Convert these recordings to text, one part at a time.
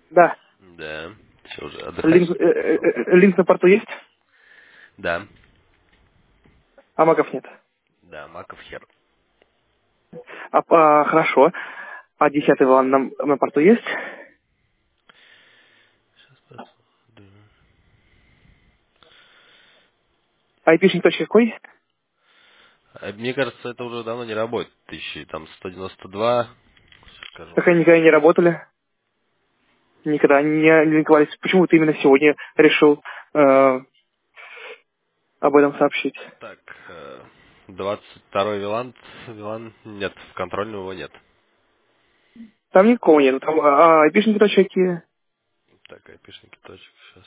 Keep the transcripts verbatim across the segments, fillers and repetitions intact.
Да. Да. Что уже, отдыхать, Линк, что э, ли, э, пошел? э, линк на порту есть, Да. а маков нет. Да, маков хер. А, а, хорошо. А десятый ван на, на порту есть? Сейчас посмотрим. Айпишник точка какой? А, Мне кажется, это уже давно не работает. Тысячи, там, сто девяносто два. Сейчас скажу. Так они никогда не работали. Никогда не, не линковались. Почему ты именно сегодня решил э, об этом сообщить? Так, э, двадцать второй Вилан, Вилан, нет, в контрольном его нет. Там никого нет. Там а, айпишники точка какие? Так, айпишники точек, сейчас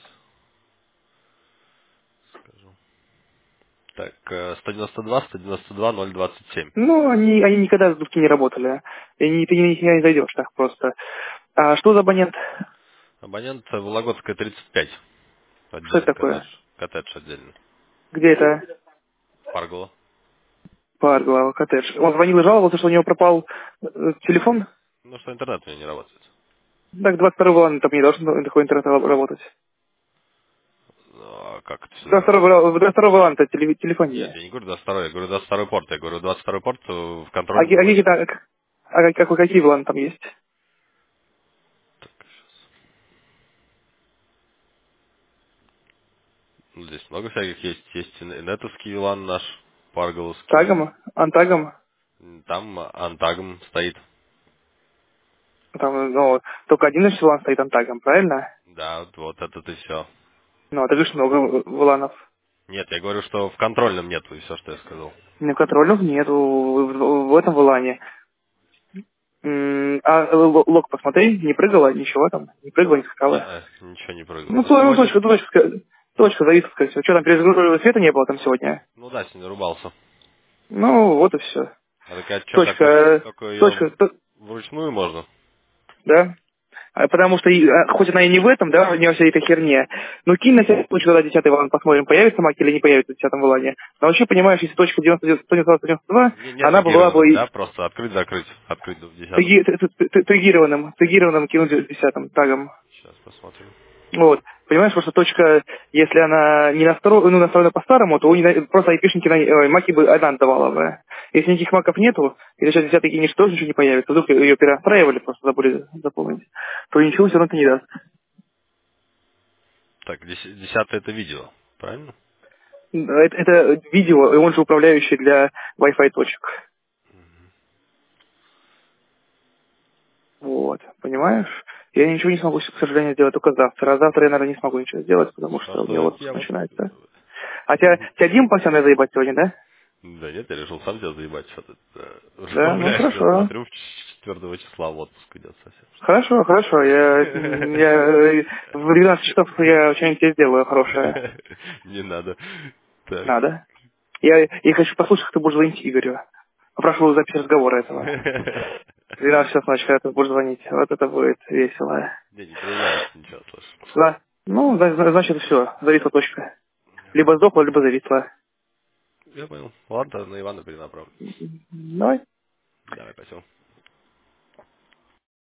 скажу. Так, э, сто девяносто два, сто девяносто два, ноль двадцать семь. Ну, они, они никогда с дудки не работали. И не, ты не, не зайдешь так просто. А что за абонент? Абонент э, Вологодская тридцать пять. Что это Отдельный коттедж. такое? Коттедж отдельный. Где это? Паргола. Парглава, коттедж. Он звонил и жаловался, что у него пропал э, телефон. Ну, что интернет у меня не работает. Так, двадцать второго ван там не должен такой интернет работать. Ну, а как это все двадцать зависит? второго ван-то теле- Нет, телефония. я не говорю двадцать второй, я говорю двадцать второй порт. Я говорю двадцать второй порт, э, в А, ки- контрольном а, его какие, нет. там- а как, какие ван там есть? Так, сейчас. Ну, здесь много всяких есть. Есть и нетовский вилан наш, парголовский. Тагом? Антагом? Там антагом стоит. Там, ну, только один из ван стоит антагом, правильно? Да, вот, вот это и все. Ну, а ты говоришь, много валанов. Нет, я говорю, что в контрольном нету, и все, что я сказал. На контрольных нету в, в- в этом валане. М, А л- лог посмотри, не прыгала, ничего там, не прыгала, не Не, скакала. ничего не прыгало. Ну, Но то- ну сегодня... точка, точка, ска- точка зависла, скорее всего. Что там, перезагруженного света не было там сегодня? Ну да, сегодня рубался. Ну, вот и все. А так а что, как Точка, только, э, только ее точка, то- вручную можно? да? А потому что, и, а, хоть она и не в этом, да, не во всей этой херне, но кинь на всякий случай, когда десятый валан посмотрим, появится мак или не появится в десятом валане. Но вообще, понимаешь, если точка девяносто девять, сто девяносто два, Не, не она бы была бы тегированным, и да? Просто открыть-закрыть. Открыть в десятом. теги- т- т- т- тегированным, тегированным кинуть в десятом тагом. Сейчас посмотрим. Вот. Понимаешь, потому что точка, если она не настроена, ну, настроена по-старому, то у нее просто айпишники, на- ой, маки бы одна давала бы. Если никаких маков нету, и сейчас десятый кинешь, тоже ничего не появится. Вдруг ее перестраивали, просто забыли заполнить, то ничего все равно это не даст. Так, дес- десятое это видео, правильно? Это, это видео, и он же управляющий для Wi-Fi точек. Вот, понимаешь? Я ничего не смогу, к сожалению, сделать только завтра. А завтра я, наверное, не смогу ничего сделать, потому А что у меня что это отпуск я вот... начинается. А тебя, тебя Дима постоянно заебать сегодня, да? Да нет, я решил сам тебя заебать. Что ты э, Да, ну расслабляешься, я хорошо. смотрю, четвертого числа в отпуск идет совсем. Хорошо, хорошо. Я, я э, в двенадцать часов я что-нибудь тебе сделаю хорошее. Не надо. Так. Надо. Я, я хочу послушать, как ты будешь звонить Игорю. Попрошу запись разговора этого. В двенадцать часов ночи, когда ты будешь звонить. Вот это будет весело. Не, не появляется ничего, слышь. Да. Ну, зна- зна- значит, все. Зависла точка. Я Либо понял. сдохла, либо зависла. Я понял. Ладно, на Ивана перенаправлю. Давай. Давай, спасибо.